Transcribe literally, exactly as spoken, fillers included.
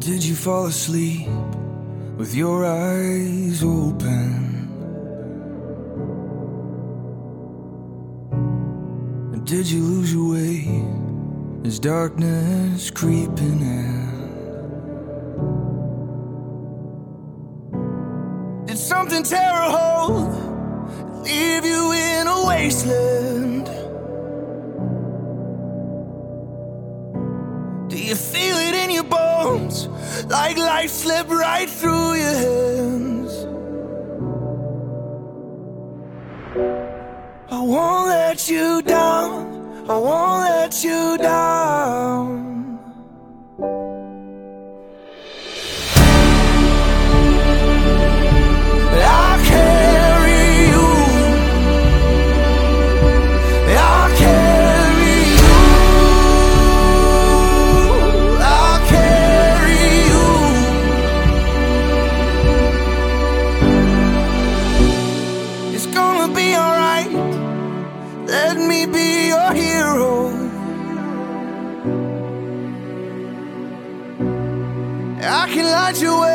Did you fall asleep with your eyes open? Did you lose your way as darkness creeping in? Did something tear a hole, leave you in a wasteland? Do you feel it in your bones, like life slipped right through your hands? I won't let you down, I won't let you down. I'll carry you, I'll carry you, I'll carry you. It's gonna be alright, let me be your hero. I can light your way